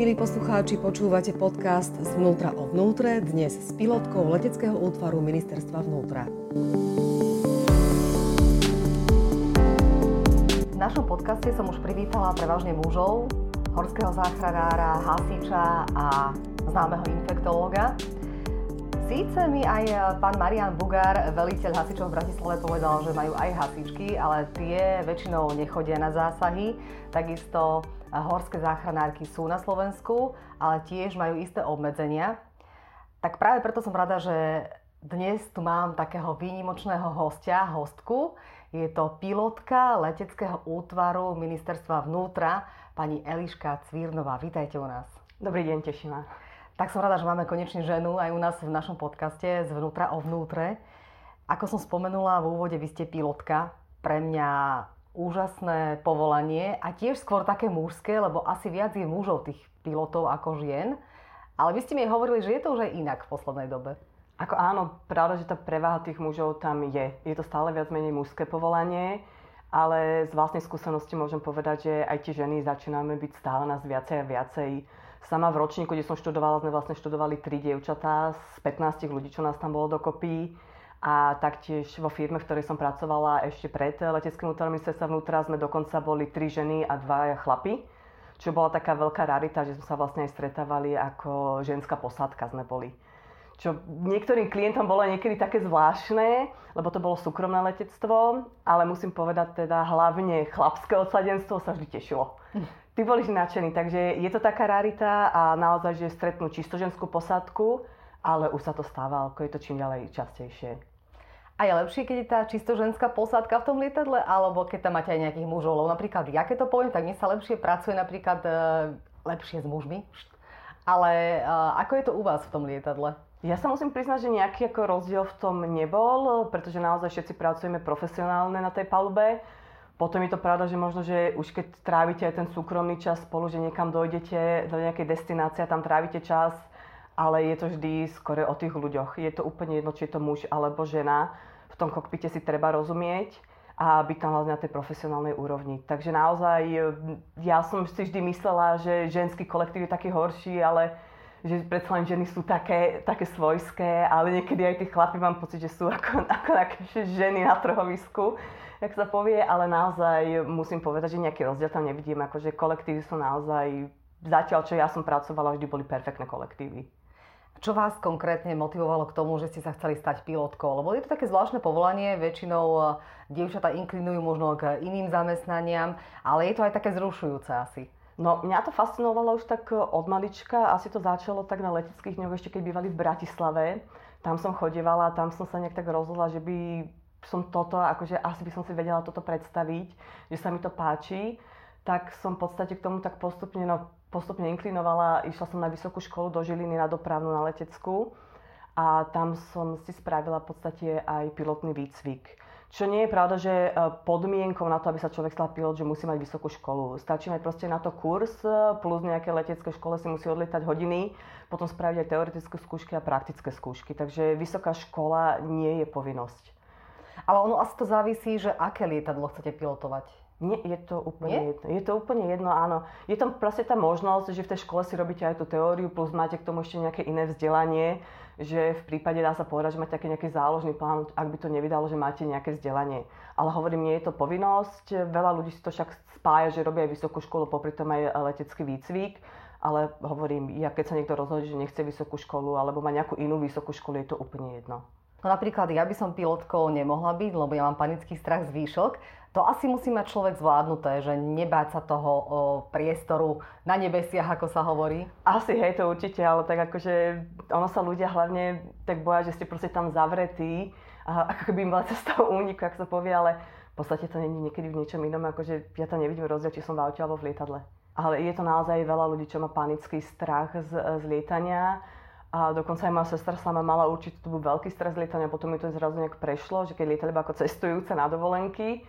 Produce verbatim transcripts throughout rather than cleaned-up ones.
Milí poslucháči, počúvate podcast Zvnútra o vnútre, dnes s pilotkou leteckého útvaru Ministerstva vnútra. V našom podcaste som už privítala prevažne mužov, horského záchranára, hasiča a známeho infektológa. Síce mi aj pán Marián Bugár, veliteľ hasičov v Bratislave, povedal, že majú aj hasičky, ale tie väčšinou nechodia na zásahy. Takisto horské záchranárky sú na Slovensku, ale tiež majú isté obmedzenia. Tak práve preto som rada, že dnes tu mám takého výnimočného hostia, hostku. Je to pilotka leteckého útvaru Ministerstva vnútra, pani Eliška Cvírnová. Vítajte u nás. Dobrý deň, teším ma. Tak som rada, že máme konečne ženu aj u nás v našom podcaste Zvnútra o vnútre. Ako som spomenula v úvode, vy ste pilotka. Pre mňa úžasné povolanie a tiež skôr také mužské, lebo asi viac je mužov tých pilotov ako žien. Ale vy ste mi hovorili, že je to už aj inak v poslednej dobe. Ako áno, pravda, že tá prevaha tých mužov tam je. Je to stále viac menej mužské povolanie, ale z vlastnej skúsenosti môžem povedať, že aj tie ženy začíname byť stále nás viacej a viacej. Sama v ročníku, kde som študovala, sme vlastne študovali tri dievčatá z pätnásť ľudí, čo nás tam bolo dokopy. A taktiež vo firme, v ktorej som pracovala ešte pred leteckým útvarom Ministerstva vnútra, sme dokonca boli tri ženy a dva chlapi. Čo bola taká veľká rarita, že sme sa vlastne aj stretávali ako ženská posádka sme boli. Čo niektorým klientom bolo niekedy také zvláštne, lebo to bolo súkromné letectvo, ale musím povedať teda hlavne chlapské odsadenstvo sa vždy tešilo. Tí boli nadšení, takže je to taká rarita a naozaj, že stretnú čisto ženskú posádku, ale už sa to stáva, ako je to čím ďalej častejšie. A je lepšie, keď je tá čisto ženská posádka v tom lietadle, alebo keď tam máte aj nejakých mužov? Lebo napríklad, ja keď to poviem, tak mne sa lepšie pracuje napríklad e, lepšie s mužmi. Ale e, ako je to u vás v tom lietadle? Ja sa musím priznať, že nejaký ako rozdiel v tom nebol, pretože naozaj všetci pracujeme profesionálne na tej palube. Potom je to pravda, že možno, že už keď trávite aj ten súkromný čas spolu, že niekam dojdete do nejakej destinácie a tam trávite čas, ale je to vždy skôr o tých ľuďoch. Je to úplne jedno, či je to muž alebo žena. V tom kokpite si treba rozumieť a byť tam hlavne na tej profesionálnej úrovni. Takže naozaj ja som si vždy myslela, že ženský kolektív je taký horší, ale že predsa len ženy sú také, také svojské, ale niekedy aj tí chlapi mám pocit, že sú ako, ako také ženy na trhovisku, jak sa povie, ale naozaj musím povedať, že nejaký rozdiel tam nevidím, akože kolektívy sú naozaj, zatiaľ čo ja som pracovala, vždy boli perfektné kolektívy. Čo vás konkrétne motivovalo k tomu, že ste sa chceli stať pilotkou? Lebo je to také zvláštne povolanie, väčšinou dievčatá inklinujú možno k iným zamestnaniam, ale je to aj také zrušujúce asi. No, mňa to fascinovalo už tak od malička, asi to začalo tak na leteckých dňoch, ešte keď bývali v Bratislave. Tam som chodievala, tam som sa nejak tak rozhodla, že by som toto, akože asi by som si vedela toto predstaviť, že sa mi to páči. Tak som v podstate k tomu tak postupne, no, postupne inklinovala. Išla som na vysokú školu do Žiliny na dopravnú, na leteckú. A tam som si spravila v podstate aj pilotný výcvik. Čo nie je pravda, že podmienkou na to, aby sa človek stal pilot, že musí mať vysokú školu. Stačí mať proste na to kurz, plus nejaké letecké škole si musí odlietať hodiny, potom spraviť aj teoretické skúšky a praktické skúšky. Takže vysoká škola nie je povinnosť. Ale ono asi to závisí, že aké lietadlo chcete pilotovať. Nie, je to úplne jedno. Je to úplne jedno, áno. Je tam proste tá možnosť, že v tej škole si robíte aj tú teóriu, plus máte k tomu ešte nejaké iné vzdelanie, že v prípade dá sa povedať, že máte taký nejaký záložný plán, ak by to nevydalo, že máte nejaké vzdelanie. Ale hovorím, nie je to povinnosť. Veľa ľudí si to však spája, že robia aj vysokú školu, popri tom aj letecký výcvik. Ale hovorím, ja keď sa niekto rozhodne, že nechce vysokú školu alebo má nejakú inú vysokú školu, je to úplne jedno. No napríklad ja by som pilotkou nemohla byť, lebo ja mám panický strach z výšok. To asi musí mať človek zvládnuté, že nebáť sa toho o, priestoru na nebesiach, ako sa hovorí. Asi, hej, to určite, ale tak akože ono sa ľudia hlavne tak boja, že ste proste tam zavretí, a ako keby im bola cesta úniku, ak sa povie, ale v podstate to nie je niekedy v niečom inom, akože ja tam nevidím rozdiel, či som v aute alebo v lietadle. Ale je to naozaj veľa ľudí, čo má panický strach z, z lietania. A dokonca aj moja sestra sama mala určite to bol veľký stres lietania, potom mi to zrazu nejak prešlo, že keď lietali ako cestujúce na dovolenky.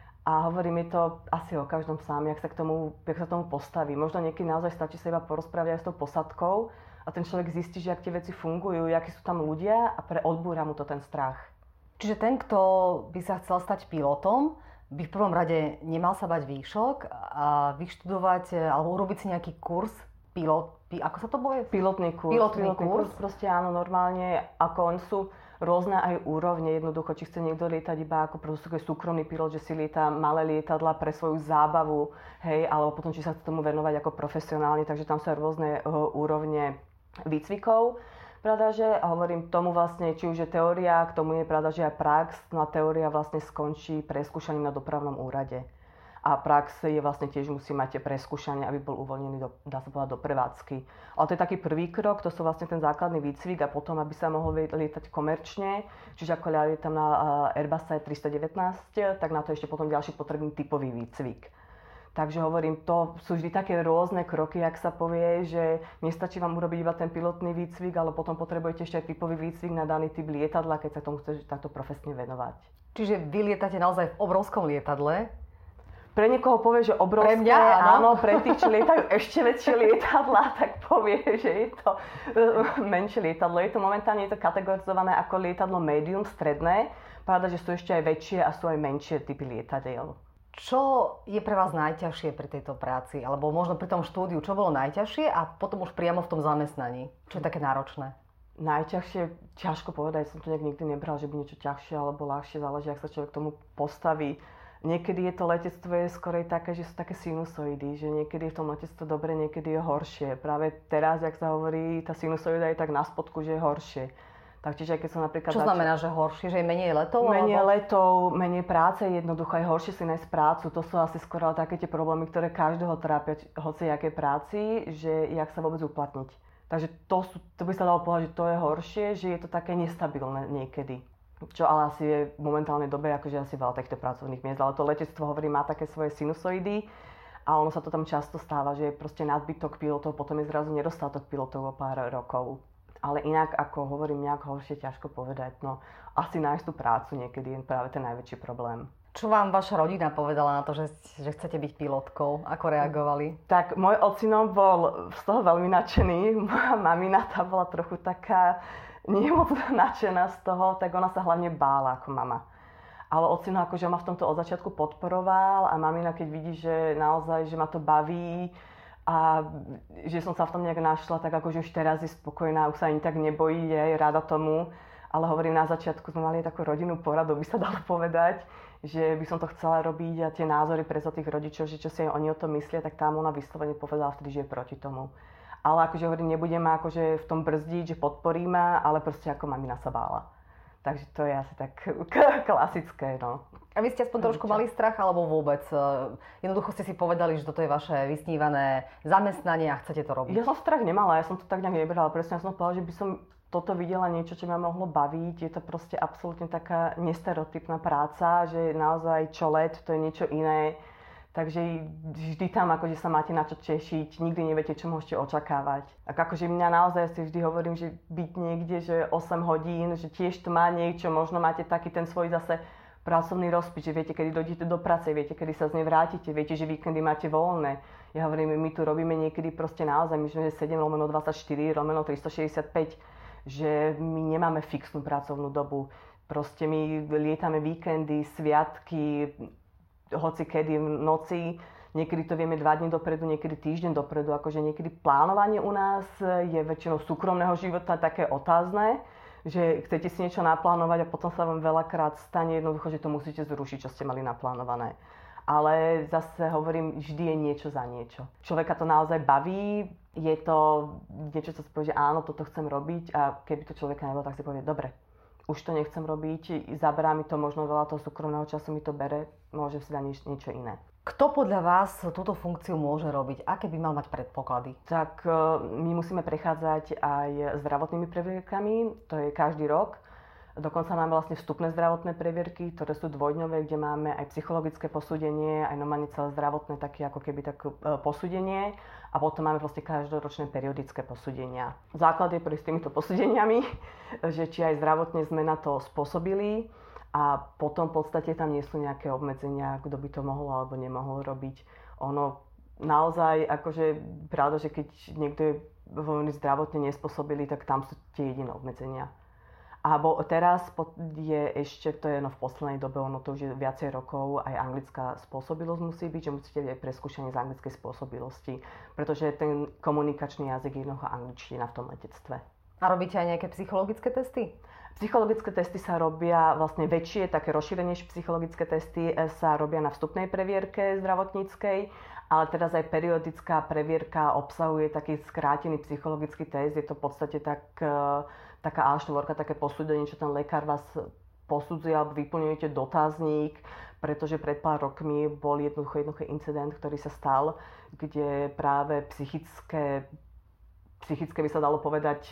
A hovorím, je to asi o každom sám, jak sa k tomu, jak sa tomu postaví. Možno niekedy naozaj stačí sa iba porozprávať aj s tou posadkou a ten človek zistí, že ak tie veci fungujú, akí sú tam ľudia a pre odbúra mu to ten strach. Čiže ten, kto by sa chcel stať pilotom, by v prvom rade nemal sa bať výšok a vyštudovať alebo urobiť si nejaký kurz pilot, ako sa to povie? Pilotný kurz. Pilotný, Pilotný kurz. kurz. Proste áno, normálne, ako on sú rôzne aj úrovne. Jednoducho, či chce niekto lietať iba ako proste súkromný pilot, že si lieta malé lietadla pre svoju zábavu, hej, alebo potom, či sa chce tomu venovať ako profesionálne, takže tam sú aj rôzne uh, úrovne výcvikov. Pravda, že hovorím tomu vlastne, či už je teória, k tomu je pravda, že aj prax, no a teória vlastne skončí preskúšaním na dopravnom úrade. A prax je vlastne tiež musí mať tie preskúšania, aby bol uvoľnený, do, dá sa povedať, do prevádzky. Ale to je taký prvý krok, to sú vlastne ten základný výcvik a potom, aby sa mohol lietať komerčne, čiže ako ja lietam na Airbus tristo devätnásť, tak na to ešte potom ďalší potrebný typový výcvik. Takže hovorím, to sú vždy také rôzne kroky, ak sa povie, že nestačí vám urobiť iba ten pilotný výcvik, ale potom potrebujete ešte aj typový výcvik na daný typ lietadla, keď sa tomu chcete takto profesne venovať. Čiže vy lietate naozaj v obrovskom lietadle? Pre niekoho povie, že obrovské, pre mňa, áno. áno, pre tých, čo lietajú ešte väčšie lietadlá, tak povie, že je to menšie lietadlo. Je to momentálne je to kategorizované ako lietadlo medium, stredné. Pravda, že sú ešte aj väčšie a sú aj menšie typy lietadiel. Čo je pre vás najťažšie pri tejto práci? Alebo možno pri tom štúdiu, čo bolo najťažšie a potom už priamo v tom zamestnaní? Čo je také náročné? Najťažšie, ťažko povedať, som to nejak nikdy nebral, že by niečo ťažšie alebo ľahšie, záleží, ak sa človek k tomu postaví. Niekedy je to letectvo je skorej také, že sú také sinusoidy, že niekedy je v tom letectve dobre, niekedy je horšie. Práve teraz, jak sa hovorí, tá sinusoida je tak na spodku, že je horšie. Tak čiže keď som napríklad... Čo zač... znamená, že horšie? Že je menej letov? Menej alebo... letov, menej práce, jednoducho aj horšie si nájsť prácu. To sú asi skoro také tie problémy, ktoré každého trápia, hoci jakej práci, že jak sa vôbec uplatniť. Takže to, sú, to by sa dalo povedať, že to je horšie, že je to také nestabilné niekedy. Čo ale asi je v momentálnej dobe akože asi veľa takýchto pracovných miest, ale to letectvo, hovorím, má také svoje sinusoidy a ono sa to tam často stáva, že je proste nadbytok pilotov, potom je zrazu nedostatok pilotov o pár rokov. Ale inak, ako hovorím, nejak horšie, ťažko povedať, no asi nájsť tú prácu niekedy je práve ten najväčší problém. Čo vám vaša rodina povedala na to, že, že chcete byť pilotkou? Ako reagovali? Tak môj ocino bol z toho veľmi nadšený, moja mamina tá bola trochu taká nie moc nadšená z toho, tak ona sa hlavne bála ako mama. Ale ocino akože ma v tomto od začiatku podporoval a mamina keď vidí, že naozaj, že ma to baví a že som sa v tom nejak našla, tak akože už teraz je spokojná, už sa ani tak nebojí, je rada tomu. Ale hovorím, na začiatku sme mali takú rodinnú poradu, by sa dalo povedať, že by som to chcela robiť a tie názory pre tých rodičov, že čo si oni o tom myslia, tak tam ona vyslovene povedala vtedy, že je proti tomu. Ale akože hovorím, nebudeme akože v tom brzdiť, že podporí ma, ale proste ako mamina sa bála. Takže to je asi tak klasické, no. A vy ste aspoň trošku mali strach, alebo vôbec? Jednoducho ste si povedali, že toto je vaše vysnívané zamestnanie a chcete to robiť? Ja som strach nemala, ja som to tak nejak nebrala. Presne ja som povedala, že by som toto videla niečo, čo ma mohlo baviť. Je to proste absolútne taká nestereotypná práca, že naozaj čo let, to je niečo iné. Takže vždy tam akože sa máte na čo tešiť, nikdy neviete, čo môžete očakávať. Tak akože mňa naozaj si vždy hovorím, že byť niekde, že osem hodín, že tiež to má niečo, možno máte taký ten svoj zase pracovný rozpis, že viete, kedy dojdete do práce, viete, kedy sa z nej vrátite, viete, že víkendy máte voľné. Ja hovorím, my tu robíme niekedy proste naozaj, my sme sedem lomeno dvadsaťštyri lomeno tristošesťdesiatpäť, že my nemáme fixnú pracovnú dobu. Proste my lietame víkendy, sviatky, hoci kedy v noci, niekedy to vieme dva dni dopredu, niekedy týždeň dopredu, akože niekedy plánovanie u nás je väčšinou súkromného života také otázne, že chcete si niečo naplánovať a potom sa vám veľakrát stane jednoducho, že to musíte zrušiť, čo ste mali naplánované. Ale zase hovorím, vždy je niečo za niečo. Človeka to naozaj baví, je to niečo, čo si povie, že áno, toto chcem robiť a keby to človeka nebolo, tak si povie, dobre, už to nechcem robiť, zaberá mi to možno veľa toho súkromného času, mi to bere, môžem si dať niečo, niečo iné. Kto podľa vás túto funkciu môže robiť? Aké by mal mať predpoklady? Tak my musíme prechádzať aj zdravotnými previerkami, to je každý rok. Dokonca máme vlastne vstupné zdravotné previerky, ktoré sú dvojdňové, kde máme aj psychologické posúdenie, aj normálne celé zdravotné, také ako keby tak posúdenie. A potom máme vlastne každoročné periodické posúdenia. Základ je prejsť s týmito posúdeniami, že či aj zdravotne sme na to spôsobili a potom v podstate tam nie sú nejaké obmedzenia, kto by to mohol alebo nemohol robiť. Ono naozaj, akože pravda, že keď niekto je veľmi zdravotne nespôsobilý, tak tam sú tie jediné obmedzenia. Abo teraz je ešte, to je no v poslednej dobe, ono to už je viacej rokov, aj anglická spôsobilosť musí byť, že musíte aj preskúšanie z anglickej spôsobilosti, pretože ten komunikačný jazyk je jednoducho angličtina v tom letectve. A robíte aj nejaké psychologické testy? Psychologické testy sa robia, vlastne väčšie, také rozšírenejšie psychologické testy sa robia na vstupnej previerke zdravotníckej, ale teraz aj periodická previerka obsahuje taký skrátený psychologický test. Je to v podstate tak, taká á štyri, také posúdenie, čo ten lekár vás posudzuje, alebo vyplňujete dotazník, pretože pred pár rokmi bol jednoducho jednoduchý incident, ktorý sa stal, kde práve psychické psychické by sa dalo povedať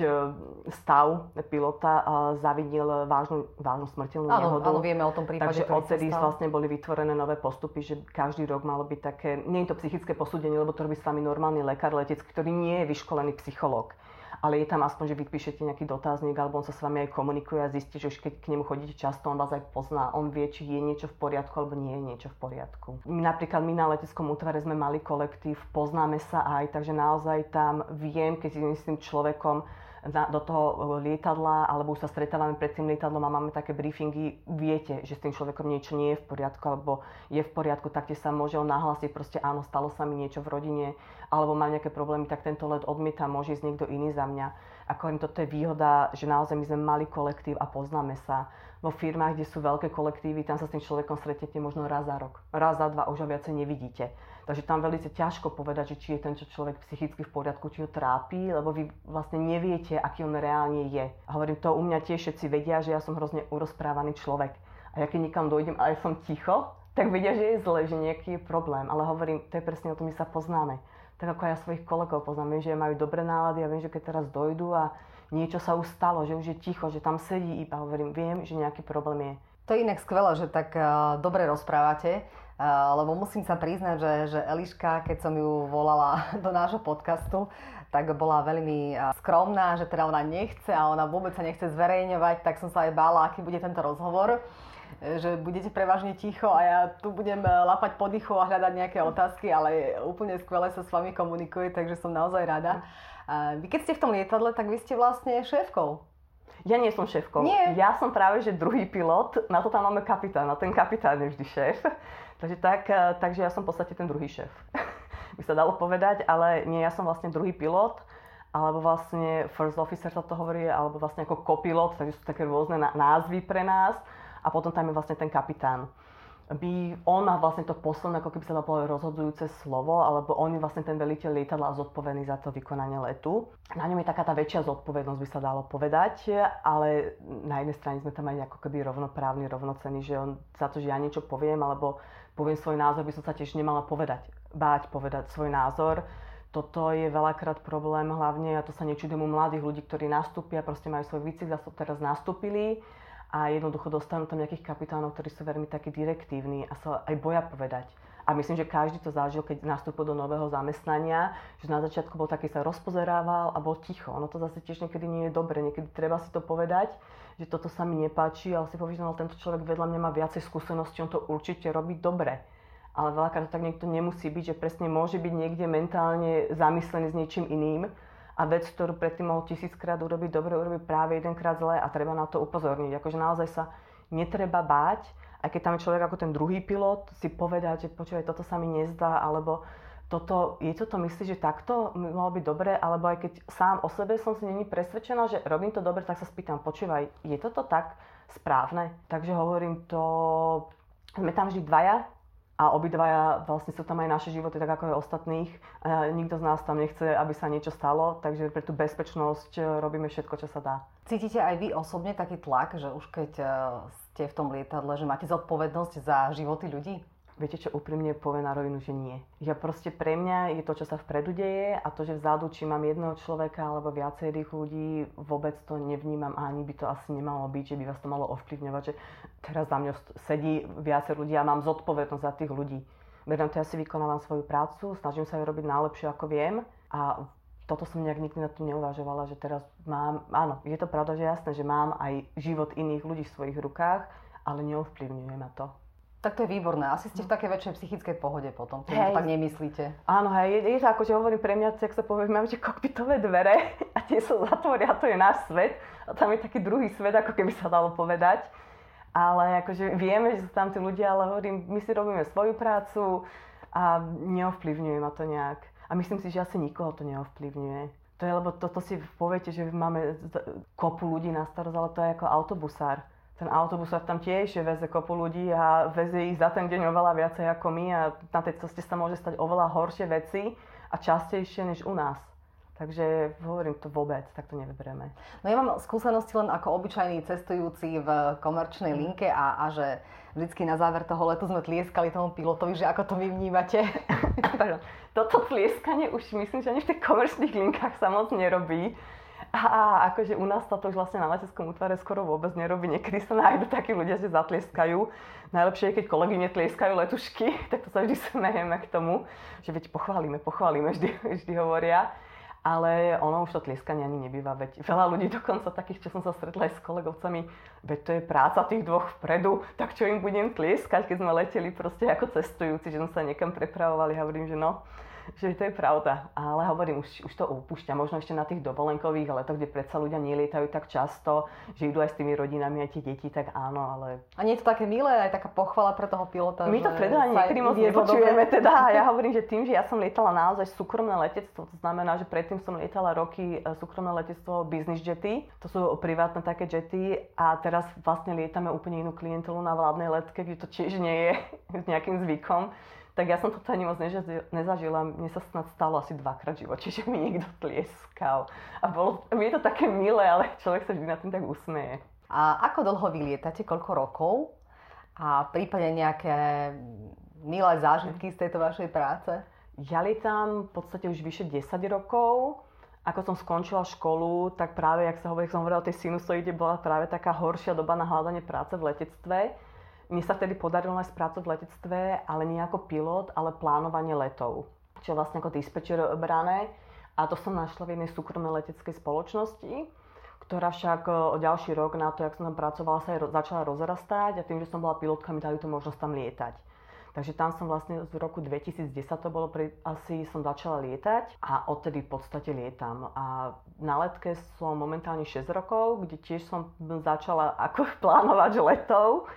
stav pilota zavinil vážnu, vážnu smrteľnú nehodu. Áno, vieme o tom prípade, takže odtedy vlastne boli vytvorené nové postupy, že každý rok malo byť také, nie je to psychické posúdenie, lebo to robí s vami normálny lekár letecký, ktorý nie je vyškolený psychológ. Ale je tam aspoň, že vypíšete nejaký dotazník, alebo on sa s vami aj komunikuje a zistí, že už keď k nemu chodíte často, on vás aj pozná. On vie, či je niečo v poriadku, alebo nie je niečo v poriadku. My, napríklad my na leteckom útvare sme mali kolektív, poznáme sa aj, takže naozaj tam viem, keď idem s tým človekom na, do toho lietadla, alebo už sa stretávame pred tým lietadlom a máme také briefingy, viete, že s tým človekom niečo nie je v poriadku, alebo je v poriadku, tak sa môže on nahlásiť, proste áno, stalo sa mi niečo v rodine, alebo mám nejaké problémy, tak tento let odmieta, môže ísť niekto iný za mňa. Ako hovorím, toto je výhoda, že naozaj my sme mali kolektív a poznáme sa. Vo firmách, kde sú veľké kolektívy, tam sa s tým človekom stretnete možno raz za rok. Raz za dva už ho viacej nevidíte. Takže tam veľmi ťažko povedať, že či je ten človek psychicky v poriadku, či ho trápi, lebo vy vlastne neviete, aký on reálne je. A hovorím, to u mňa tiež všetci vedia, že ja som hrozne urozprávaný človek. A ja keď niekam dojdem a ja som ticho, tak vedia, že je zle, že nejaký je problém. Ale hovorím, to je presne o tom, my sa poznáme. Tak ako ja svojich kolegov poznám, viem, že majú dobré nálady a viem, že keď teraz dojdú a niečo sa už stalo, že už je ticho, že tam sedí iba, hovorím, viem, že nejaký problém je. To je inak skvelé, že tak uh, dobre rozprávate, uh, lebo musím sa priznať, že, že Eliška, keď som ju volala do nášho podcastu, tak bola veľmi uh, skromná, že teda ona nechce a ona vôbec sa nechce zverejňovať, tak som sa aj bála, aký bude tento rozhovor, že budete prevažne ticho a ja tu budem lapať po dychu a hľadať nejaké otázky, ale úplne skvelé sa s vami komunikuje, takže som naozaj rada. A vy keď ste v tom lietadle, tak vy ste vlastne šéfkou. Ja nie som šéfkou. Nie. Ja som práve, že druhý pilot, na to tam máme kapitána. Ten kapitán je vždy šéf. Takže, tak, takže ja som v podstate ten druhý šéf. By sa dalo povedať, ale nie, ja som vlastne druhý pilot, alebo vlastne first officer sa to hovorí, alebo vlastne ako kopilot, takže sú také rôzne názvy pre nás. A potom tam je vlastne ten kapitán. By, on má vlastne to posledné, ako keby sa to povedal, rozhodujúce slovo, alebo on je vlastne ten veliteľ lietadla zodpovedný za to vykonanie letu. Na ňom je taká tá väčšia zodpovednosť, by sa dalo povedať, ale na jednej strane sme tam aj ako keby rovnoprávni, rovnocenní, že on za to, že ja niečo poviem, alebo poviem svoj názor, by som sa tiež nemala povedať, báť povedať svoj názor. Toto je veľakrát problém, hlavne, a to sa nečudujem u mladých ľudí, ktorí nastúpia, proste majú svoj výcvik, zase teraz nastúpili. A jednoducho dostanú tam nejakých kapitánov, ktorí sú veľmi takí direktívni a sa aj boja povedať. A myslím, že každý to zažil, keď nastúpil do nového zamestnania, že na začiatku bol taký, sa rozpozerával a bol ticho. Ono to zase tiež niekedy nie je dobre, niekedy treba si to povedať, že toto sa mi nepáči, ale si povieš, že no, tento človek vedľa mňa má viacej skúseností, on to určite robí dobre. Ale veľakrát to tak niekto nemusí byť, že presne môže byť niekde mentálne zamyslený s niečím iným. A vec, ktorú predtým mohol tisíckrát urobiť dobre, urobiť práve jedenkrát zle a treba na to upozorniť. Akože naozaj sa netreba báť, aj keď tam je človek ako ten druhý pilot, si povedať, že počúvaj, toto sa mi nezdá, alebo toto, je to to myslíš, že takto malo byť dobre, alebo aj keď sám o sebe som si není presvedčená, že robím to dobre, tak sa spýtam, počúvaj, je toto tak správne? Takže hovorím to, sme tam vždy dvaja, a obidvaja vlastne sú tam aj naše životy, tak ako aj ostatných. E, nikto z nás tam nechce, aby sa niečo stalo, takže pre tú bezpečnosť robíme všetko, čo sa dá. Cítite aj vy osobne taký tlak, že už keď ste v tom lietadle, že máte zodpovednosť za životy ľudí? Viete čo, úprimne poviem na rovinu, že nie. Ja proste pre mňa je to, čo sa vpredu deje a to, že vzadu, či mám jedného človeka alebo viacerých ľudí, vôbec to nevnímam a ani by to asi nemalo byť, že by vás to malo ovplyvňovať, že teraz za mňa sedí viacer ľudí a mám zodpovednosť za tých ľudí. Beriem to, ja si vykonávam svoju prácu, snažím sa ju robiť najlepšie, ako viem a toto som nejak nikdy na to neuvažovala, že teraz mám, áno, je to pravda, že jasné, že mám aj život iných ľudí v svojich rukách, ale neovplyvňuje ma to. Tak to je výborné. Asi ste v takej väčšej psychickej pohode potom, keď to tak nemyslíte. Áno, hej, je, je to ako, že hovorím pre mňa, jak sa povie, máme tie kokpitové dvere a tie sa zatvoria, to je náš svet. A tam je taký druhý svet, ako keby sa dalo povedať. Ale akože vieme, že sú tam tí ľudia, ale hovorím, my si robíme svoju prácu a neovplyvňuje ma to nejak. A myslím si, že asi nikoho to neovplyvňuje. To je, lebo toto si poviete, že máme kopu ľudí na starosť, ale to je ako autobusár. Ten autobusár tam tiež veze kopu ľudí a veze ich za ten deň oveľa viacej ako my a na tej ceste sa môže stať oveľa horšie veci a častejšie než u nás. Takže hovorím to vôbec, tak to nevyberieme. No ja mám skúsenosti len ako obyčajný cestujúci v komerčnej linke a, a že vždycky na záver toho letu sme tlieskali tomu pilotovi, že ako to vy vnímate. Toto tlieskanie už myslím, že ani v tých komerčných linkách sa moc nerobí. A akože u nás sa to už vlastne na leteckom útvare skoro vôbec nerobí. Niekedy sa nájdú takí ľudia, že zatlieskajú. Najlepšie je, keď kolegyne tlieskajú letušky, tak to sa vždy smejeme k tomu, že veď pochválime, pochválime, vždy, vždy hovoria. Ale ono už to tlieskanie ani nebýva, veď veľa ľudí dokonca takých, čo som sa stretla aj s kolegovcami, veď to je práca tých dvoch vpredu, tak čo im budem tlieskať, keď sme leteli proste ako cestujúci, že sme sa niekam prepravovali, hovorím, že no, že to je pravda, ale hovorím, už, už to upúšťa, možno ešte na tých dovolenkových letoch, kde predsa ľudia nelietajú tak často, že idú aj s tými rodinami a tie deti, tak áno, ale... A nie je to také milé, aj taká pochvala pre toho pilota, my to preto ani niekedy moc nepočujeme teda, a ja hovorím, že tým, že ja som lietala naozaj súkromné letectvo, to znamená, že predtým som lietala roky súkromné letectvo business jety, to sú privátne také jety a teraz vlastne lietame úplne inú klientelu na vládnej letke, kde to tiež nie je nejakým zvykom. Tak ja som toto ani moc nezažila. Mne sa snad stalo asi dvakrát v živote, že mi niekto tlieskal. A bolo, mi je to také milé, ale človek sa vždy na tým tak usmeje. A ako dlho vy lietate? Koľko rokov? A prípadne nejaké milé zážitky z tejto vašej práce? Ja lietam v podstate už vyše desať rokov. Ako som skončila školu, tak práve, jak sa hovorí, som hovorila o tej sinusoide, bola práve taká horšia doba na hľadanie práce v letectve. Mne sa vtedy podarilo nájsť prácu v letectve, ale nie ako pilot, ale plánovanie letov. Čo vlastne ako dispečer brané. A to som našla v jednej súkromnej leteckej spoločnosti, ktorá však o ďalší rok na to, jak som tam pracovala, sa aj začala rozrastať a tým, že som bola pilotka, mi dali tú možnosť tam lietať. Takže tam som vlastne v roku dvetisícdesať to bolo, pri, asi som začala lietať a odtedy v podstate lietam. A na letke som momentálne šesť rokov, kde tiež som začala ako plánovať letov.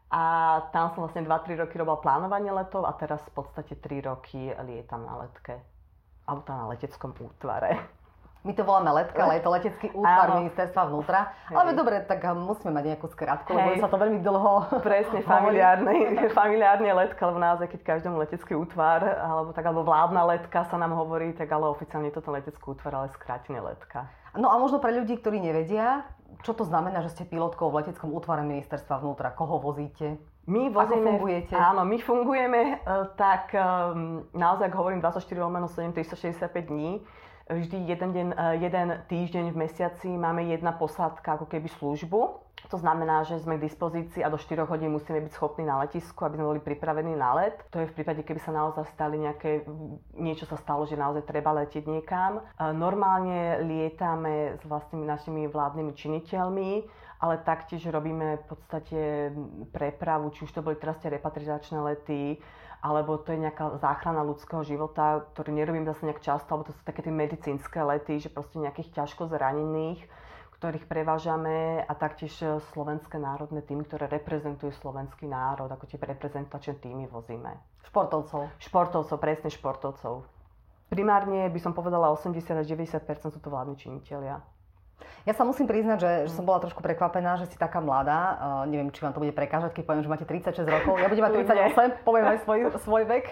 A tam som vlastne dva tri roky robila plánovanie letov a teraz v podstate tri roky lietam na letke. Alebo tam na leteckom útvare. My to voláme letka, ale je to letecký útvar ministerstva vnútra. Hej. Ale dobre, tak musíme mať nejakú skratku, lebo sa to veľmi dlho... Presne, familiárne, familiárne letka, lebo naozaj, keď každému letecký útvar, alebo tak, alebo vládna letka sa nám hovorí, tak ale oficiálne je to ten letecký útvar, ale skrátené letka. No a možno pre ľudí, ktorí nevedia, čo to znamená, že ste pilotkou v leteckom útvare ministerstva vnútra? Koho vozíte? My vozíme, ako fungujete? Áno, my fungujeme tak um, naozaj, ak hovorím dvadsaťštyri lomeno sedem, tristošesťdesiatpäť dní. Vždy jeden, deň, jeden týždeň v mesiaci máme jedna posádka, ako keby službu. To znamená, že sme k dispozícii a do štyroch hodín musíme byť schopní na letisku, aby sme boli pripravení na let. To je v prípade, keby sa naozaj stali nejaké, niečo sa stalo, že naozaj treba letieť niekam. Normálne lietame s vlastnými našimi vládnymi činiteľmi, ale taktiež robíme v podstate prepravu, či už to boli teraz tie repatriačné lety, alebo to je nejaká záchrana ľudského života, ktorý nerobím zase nejak často, alebo to sú také tie medicínske lety, že proste nejakých ťažko zranených, ktorých prevážame, a taktiež slovenské národné týmy, ktoré reprezentujú slovenský národ, ako tie reprezentačné týmy vozíme. Športovcov. Športovcov, presne športovcov. Primárne by som povedala osemdesiat až deväťdesiat percent sú to vládni činitelia. Ja sa musím priznať, že, že som bola trošku prekvapená, že si taká mladá. Uh, neviem, či vám to bude prekážať, keď poviem, že máte tridsaťšesť rokov. Ja budem mať tridsaťosem, poviem aj svoj, svoj vek.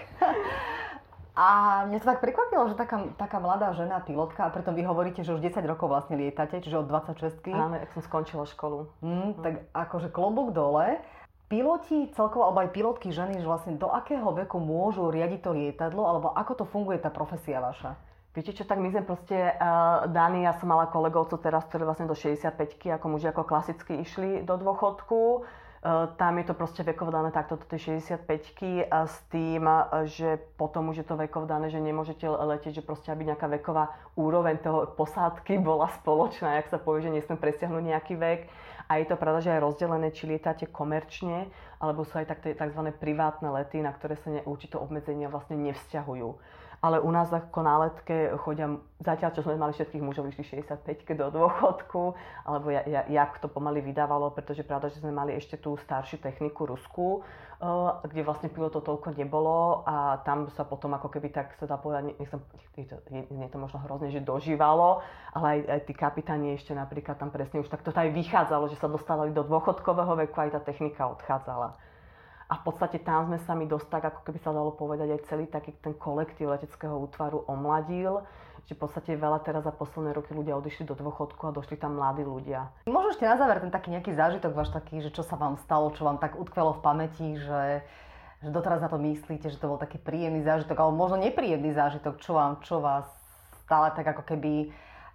A mňa to tak prekvapilo, že taká, taká mladá žena, pilotka, a preto vy hovoríte, že už desať rokov vlastne lietate, čiže od dvadsaťšesť. Áno, ak som skončila školu. Mm, tak akože klobúk dole. Piloti celkovo, alebo aj pilotky ženy, že vlastne do akého veku môžu riadiť to lietadlo, alebo ako to funguje tá profesia vaša? Viete čo, tak my sme proste uh, daní, ja som mala kolegovcov teraz, ktorí vlastne do šesťdesiatpäťky ako muži ako klasicky išli do dôchodku. Uh, tam je to proste vekov dané takto do tej šesťdesiatpäťky a s tým, uh, že potom už je to vekov dané, že nemôžete letieť, že proste aby nejaká veková úroveň toho posádky bola spoločná, jak sa povie, že nesmiem presiahnuť nejaký vek. A je to pravda, že aj rozdelené, či lietate komerčne, alebo sú aj tzv. Privátne lety, na ktoré sa ne, určité obmedzenia vlastne nevzťahujú. Ale u nás ako na letke chodia, zatiaľ čo sme mali všetkých mužov, išli šesťdesiatpäťke do dôchodku, alebo ja, ja, jak to pomaly vydávalo, pretože pravda, že sme mali ešte tú staršiu techniku ruskú, uh, kde vlastne pilotov toľko nebolo a tam sa potom ako keby tak sa dá povedať, nech som, je to, je, je to možno hrozne, že dožívalo, ale aj, aj tí kapitáni ešte napríklad tam presne už takto aj vychádzalo, že sa dostávali do dôchodkového veku, aj tá technika odchádzala. A v podstate tam sme sa mi dosť tak, ako keby sa dalo povedať, aj celý taký ten kolektív leteckého útvaru omladil, že v podstate veľa teraz za posledné roky ľudia odišli do dôchodku a došli tam mladí ľudia. Možno ešte na záver ten taký nejaký zážitok váš taký, že čo sa vám stalo, čo vám tak utkvelo v pamäti, že, že doteraz na to myslíte, že to bol taký príjemný zážitok, alebo možno nepríjemný zážitok, čo vám, čo vás stále tak ako keby...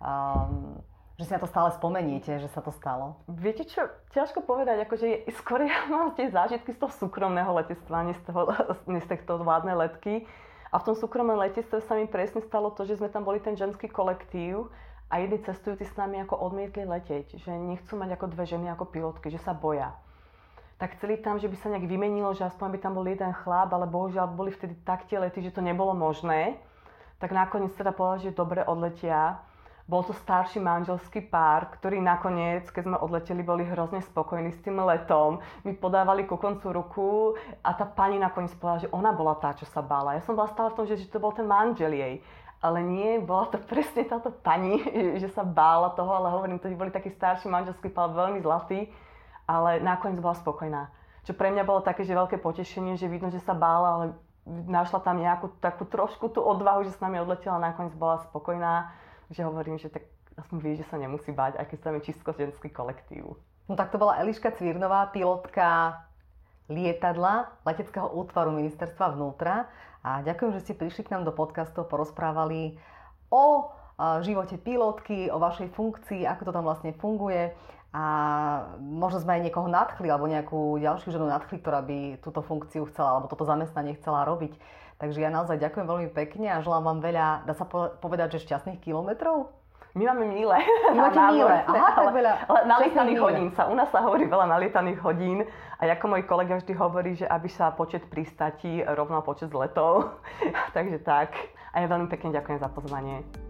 Um, že si na to stále spomeniete, že sa to stalo? Viete čo, ťažko povedať, akože skôr ja mám tie zážitky z toho súkromného letectva, nie z, toho, nie z týchto vládnej letky. A v tom súkromnom letectve sa mi presne stalo to, že sme tam boli ten ženský kolektív a jedni cestujúci s nami ako odmietli letieť, že nechcú mať ako dve ženy ako pilotky, že sa boja. Tak chceli tam, že by sa nejak vymenilo, že aspoň by tam bol jeden chlap, ale bohužiaľ boli vtedy tak tie lety, že to nebolo možné. Tak nakoniec teda povedali, že dobre odletia. Bol to starší manželský pár, ktorí nakoniec, keď sme odleteli, boli hrozne spokojní s tým letom. Mi podávali ku koncu ruku a tá pani nakoniec povedala, že ona bola tá, čo sa bála. Ja som bola stále v tom, že, že to bol ten manžel jej. Ale nie, bola to presne táto pani, že sa bála toho, ale hovorím, to boli taký starší manželský pár, veľmi zlatý, ale nakoniec bola spokojná. Čo pre mňa bolo také, že veľké potešenie, že vidno, že sa bála, ale našla tam nejakú takú trošku tú odvahu, že s nami odletela a nakoniec bola spokojná. Že hovorím, že tak aspoň vie, že sa nemusí báť, aj keď sa mi čisto ženský kolektív. No tak to bola Eliška Cvírnová, pilotka lietadla leteckého útvaru ministerstva vnútra. A ďakujem, že ste prišli k nám do podcastu a porozprávali o živote pilotky, o vašej funkcii, ako to tam vlastne funguje. A možno sme aj niekoho nadchli, alebo nejakú ďalšiu ženu nadchli, ktorá by túto funkciu chcela, alebo toto zamestnanie chcela robiť. Takže ja naozaj ďakujem veľmi pekne a želám vám veľa, dá sa povedať, že šťastných kilometrov? My máme míle. My máte míle, aha, tak veľa. Ale nalietaných hodín sa, u nás sa hovorí veľa nalietaných hodín a ako môj kolega vždy hovorí, že aby sa počet pristáti rovnal počet letov. Takže tak. A ja veľmi pekne ďakujem za pozvanie.